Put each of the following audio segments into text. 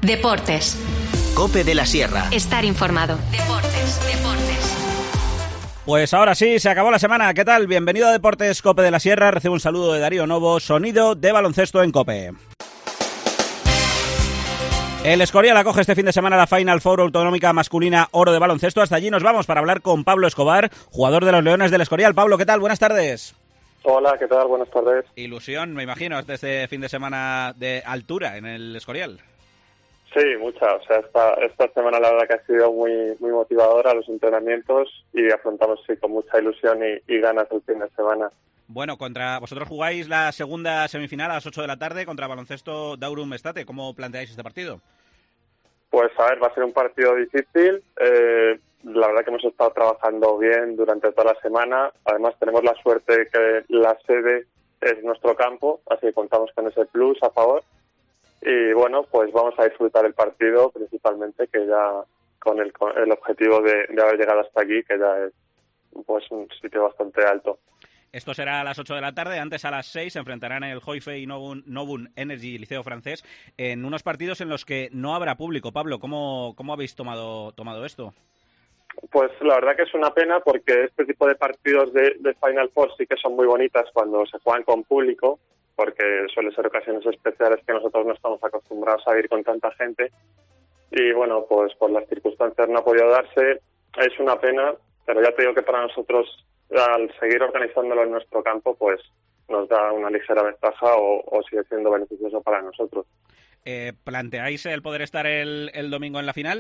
Deportes. COPE de la Sierra. Estar informado. Deportes. Pues ahora sí, se acabó la semana. ¿Qué tal? Bienvenido a Deportes COPE de la Sierra. Recibo un saludo de Darío Novo, sonido de baloncesto en COPE. El Escorial acoge este fin de semana la Final Four autonómica masculina oro de baloncesto. Hasta allí nos vamos para hablar con Pablo Escobar, jugador de los Leones del Escorial. Pablo, ¿qué tal? Buenas tardes. Hola, ¿qué tal? Buenas tardes. Ilusión, me imagino, hasta este fin de semana de altura en el Escorial. Sí, mucha. O sea, esta semana la verdad que ha sido muy motivadora los entrenamientos y afrontamos con mucha ilusión y ganas el fin de semana. Bueno, vosotros jugáis la segunda semifinal a las 8 de la tarde contra Baloncesto Daurum Estate. ¿Cómo planteáis este partido? Pues a ver, va a ser un partido difícil. La verdad que hemos estado trabajando bien durante toda la semana. Además tenemos la suerte de que la sede es nuestro campo, así que contamos con ese plus a favor. Y bueno, pues vamos a disfrutar el partido principalmente, que ya con el objetivo de haber llegado hasta aquí, que ya es pues un sitio bastante alto. Esto será a las 8 de la tarde, antes a las 6 se enfrentarán el Joifei y Novum Energy Liceo Francés en unos partidos en los que no habrá público. Pablo, ¿cómo habéis tomado esto? Pues la verdad que es una pena porque este tipo de partidos de Final Four sí que son muy bonitas cuando se juegan con público, porque suelen ser ocasiones especiales que nosotros no estamos acostumbrados a ir con tanta gente. Y bueno, pues por las circunstancias no ha podido darse. Es una pena, pero ya te digo que para nosotros, al seguir organizándolo en nuestro campo, pues nos da una ligera ventaja o sigue siendo beneficioso para nosotros. ¿Planteáis el poder estar el domingo en la final?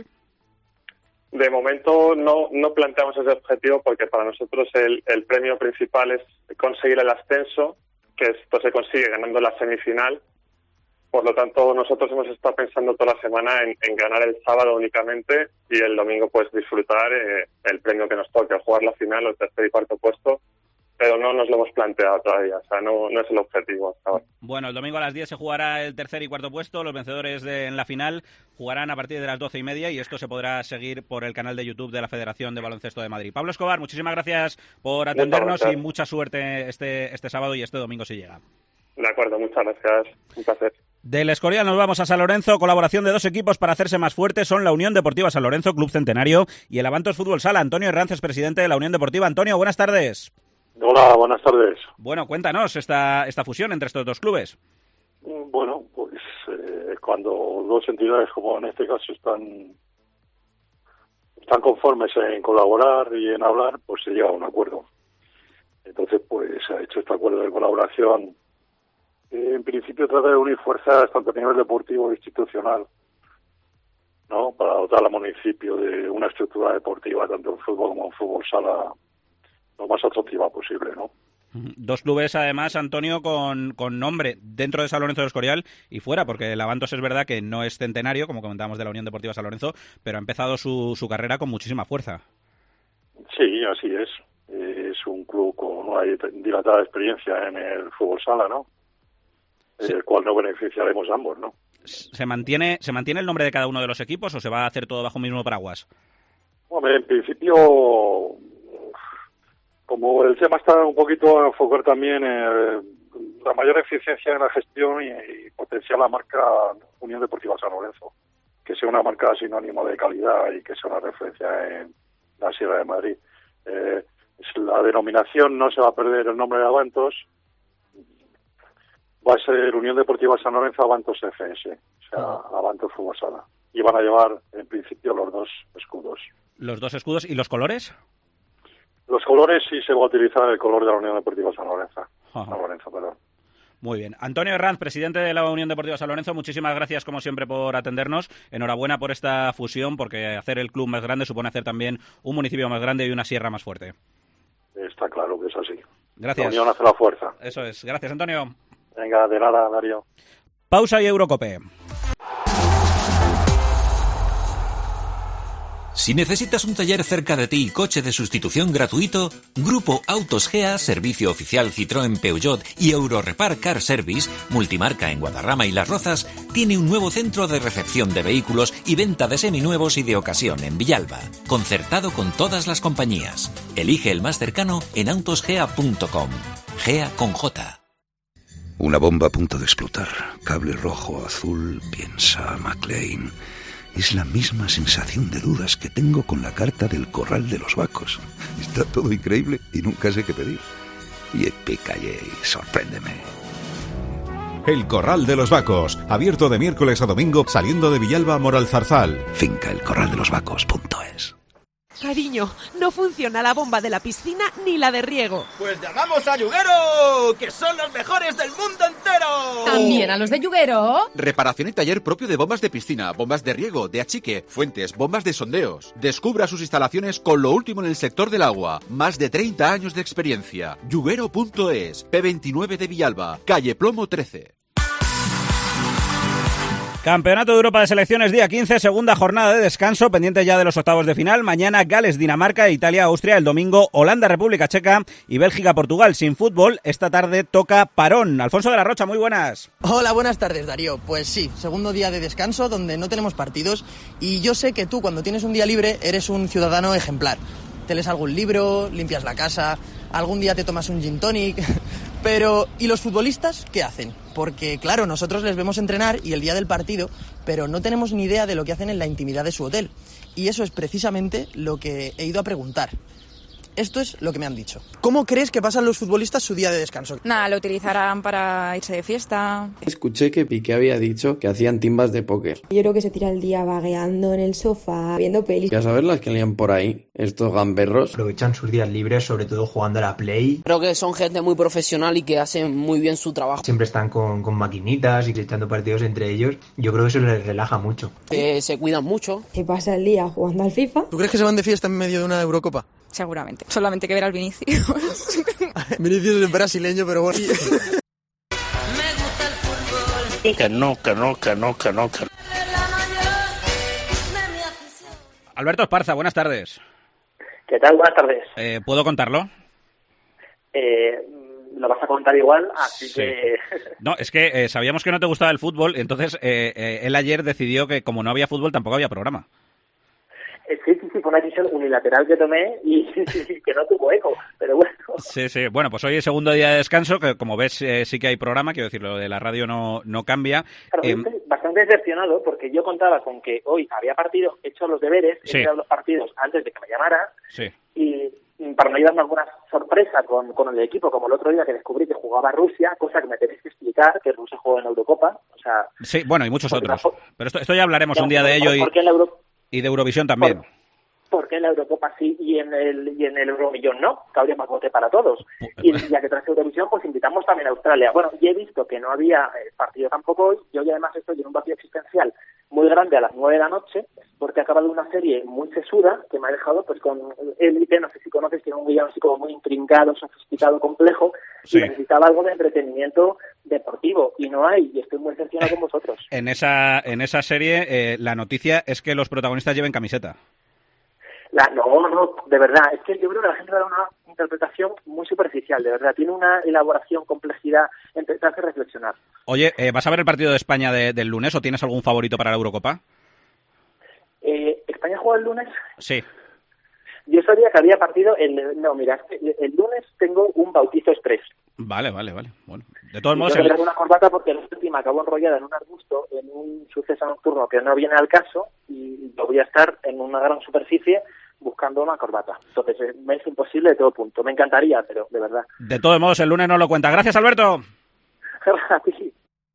De momento no planteamos ese objetivo porque para nosotros el premio principal es conseguir el ascenso, que esto se consigue ganando la semifinal. Por lo tanto, nosotros hemos estado pensando toda la semana en ganar el sábado únicamente y el domingo pues disfrutar el premio que nos toque, jugar la final o el tercer y cuarto puesto, pero no nos lo hemos planteado todavía, o sea, no es el objetivo hasta ahora. Bueno, el domingo a las 10 se jugará el tercer y cuarto puesto, los vencedores en la final jugarán a partir de las 12:30 y esto se podrá seguir por el canal de YouTube de la Federación de Baloncesto de Madrid. Pablo Escobar, muchísimas gracias por atendernos y mucha suerte este sábado y este domingo si llega. De acuerdo, muchas gracias, un placer. Del Escorial nos vamos a San Lorenzo, colaboración de dos equipos para hacerse más fuertes, son la Unión Deportiva San Lorenzo, Club Centenario, y el Avantos Fútbol Sala. Antonio Herranz es presidente de la Unión Deportiva. Antonio, buenas tardes. Hola, buenas tardes. Bueno, cuéntanos esta fusión entre estos dos clubes. Bueno, pues cuando dos entidades como en este caso están conformes en colaborar y en hablar, pues se llega a un acuerdo. Entonces, pues se ha hecho este acuerdo de colaboración. En principio trata de unir fuerzas tanto a nivel deportivo e institucional, ¿no? Para dotar al municipio de una estructura deportiva, tanto en fútbol como en fútbol sala, lo más atractiva posible, ¿no? Dos clubes, además, Antonio, con nombre dentro de San Lorenzo del Escorial y fuera, porque el Avantos es verdad que no es centenario, como comentábamos de la Unión Deportiva San Lorenzo, pero ha empezado su carrera con muchísima fuerza. Sí, así es. Es un club con una dilatada experiencia en el fútbol sala, ¿no? Sí. El cual nos beneficiaremos ambos, ¿no? ¿Se mantiene el nombre de cada uno de los equipos o se va a hacer todo bajo un mismo paraguas? Hombre, en principio, como el tema está un poquito a enfocar también la mayor eficiencia en la gestión y potenciar la marca Unión Deportiva San Lorenzo, que sea una marca sinónimo de calidad y que sea una referencia en la Sierra de Madrid. La denominación no se va a perder el nombre de Avantos, va a ser Unión Deportiva San Lorenzo Avantos FS, o sea, Avantos Fútbol Sala. Y van a llevar, en principio, los dos escudos. ¿Los dos escudos y los colores? Los colores sí se va a utilizar el color de la Unión Deportiva San Lorenzo. San Lorenzo, perdón. Muy bien. Antonio Herranz, presidente de la Unión Deportiva San Lorenzo, muchísimas gracias, como siempre, por atendernos. Enhorabuena por esta fusión, porque hacer el club más grande supone hacer también un municipio más grande y una sierra más fuerte. Está claro que es así. Gracias. La unión hace la fuerza. Eso es. Gracias, Antonio. Venga, de nada, Darío. Pausa y Eurocope. Si necesitas un taller cerca de ti y coche de sustitución gratuito, Grupo Autos Gea, servicio oficial Citroën Peugeot y Eurorepar Car Service, multimarca en Guadarrama y Las Rozas, tiene un nuevo centro de recepción de vehículos y venta de seminuevos y de ocasión en Villalba, concertado con todas las compañías. Elige el más cercano en autosgea.com. Gea con J. Una bomba a punto de explotar. Cable rojo, azul, piensa McLean. Es la misma sensación de dudas que tengo con la carta del corral de los vacos. Está todo increíble y nunca sé qué pedir. Y Epicayey, sorpréndeme. El Corral de los Vacos, abierto de miércoles a domingo, saliendo de Villalba a Moralzarzal. Finca elcorraldelosvacos.es. Cariño, no funciona la bomba de la piscina ni la de riego. Pues llamamos a Yuguero, que son los mejores del mundo entero. ¿También a los de Yuguero? Reparación y taller propio de bombas de piscina, bombas de riego, de achique, fuentes, bombas de sondeos. Descubra sus instalaciones con lo último en el sector del agua. Más de 30 años de experiencia. Yuguero.es, P29 de Villalba, calle Plomo 13. Campeonato de Europa de Selecciones día 15, segunda jornada de descanso, pendiente ya de los octavos de final. Mañana Gales, Dinamarca, Italia, Austria. El domingo Holanda, República Checa y Bélgica, Portugal. Sin fútbol, esta tarde toca parón. Alfonso de la Rocha, muy buenas. Hola, buenas tardes, Darío. Pues sí, segundo día de descanso donde no tenemos partidos y yo sé que tú cuando tienes un día libre eres un ciudadano ejemplar. Te lees algún libro, limpias la casa, algún día te tomas un gin tonic. Pero, ¿y los futbolistas qué hacen? Porque, claro, nosotros les vemos entrenar y el día del partido, pero no tenemos ni idea de lo que hacen en la intimidad de su hotel. Y eso es precisamente lo que he ido a preguntar. Esto es lo que me han dicho. ¿Cómo crees que pasan los futbolistas su día de descanso? Nada, lo utilizarán para irse de fiesta. Escuché que Piqué había dicho que hacían timbas de póker. Yo creo que se tira el día vagueando en el sofá, viendo pelis. Ya sabes las que lían por ahí, estos gamberros. Aprovechan sus días libres, sobre todo jugando a la Play. Creo que son gente muy profesional y que hacen muy bien su trabajo. Siempre están con maquinitas y echando partidos entre ellos. Yo creo que eso les relaja mucho. Se cuidan mucho. Se pasa el día jugando al FIFA. ¿Tú crees que se van de fiesta en medio de una Eurocopa? Seguramente. Solamente que ver al Vinicius. Vinicius es brasileño, pero bueno. Que no. Alberto Esparza, buenas tardes. ¿Qué tal? Buenas tardes. ¿Puedo contarlo? Lo vas a contar igual, así sí. Que... No, es que sabíamos que no te gustaba el fútbol, entonces él ayer decidió que como no había fútbol tampoco había programa. Sí, fue una decisión unilateral que tomé y que no tuvo eco, pero bueno. Sí, bueno, pues hoy es segundo día de descanso, que como ves sí que hay programa, quiero decir, lo de la radio no cambia. Claro, estoy bastante decepcionado porque yo contaba con que hoy había partido, he hecho los deberes, he hecho los partidos antes de que me llamara y para no llevarme alguna sorpresa con el equipo, como el otro día que descubrí que jugaba Rusia, cosa que me tenéis que explicar, que Rusia juega en la Eurocopa, o sea... Sí, bueno, y muchos otros, pero esto ya hablaremos un día de ello y de Eurovisión también. ¿Por qué en la Eurocopa sí y en el Euromillón no? Que habría más bote para todos. Y ya que tras Eurovisión, pues invitamos también a Australia. Bueno, y he visto que no había partido tampoco hoy. Yo además estoy en un vacío existencial muy grande a las 9 de la noche, porque he acabado una serie muy sesuda que me ha dejado pues con Élite, no sé si conoces, tiene un guion así como muy intrincado, sofisticado, complejo, y necesitaba algo de entretenimiento deportivo, y no hay, y estoy muy decepcionado con vosotros. En esa serie, la noticia es que los protagonistas lleven camiseta. No, de verdad, es que yo creo que la gente da una interpretación muy superficial, de verdad, tiene una elaboración, complejidad, te hace reflexionar. Oye, ¿vas a ver el partido de España del lunes o tienes algún favorito para la Eurocopa? ¿España juega el lunes? Sí. Yo sabía que había partido el lunes tengo un bautizo express. Vale. Bueno, de todos modos... Yo tengo una corbata porque la última acabó enrollada en un arbusto, en un suceso nocturno que no viene al caso, y yo voy a estar en una gran superficie buscando una corbata. Entonces me es imposible de todo punto. Me encantaría, pero de verdad. De todos modos, el lunes no lo cuenta. Gracias, Alberto. Gracias.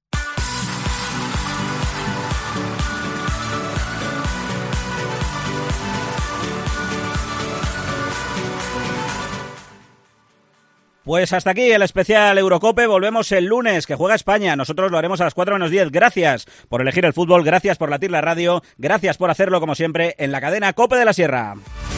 Pues hasta aquí el especial Eurocope. Volvemos el lunes, que juega España. Nosotros lo haremos a las 4:10. Gracias por elegir el fútbol, gracias por latir la radio, gracias por hacerlo como siempre en la cadena COPE de la Sierra.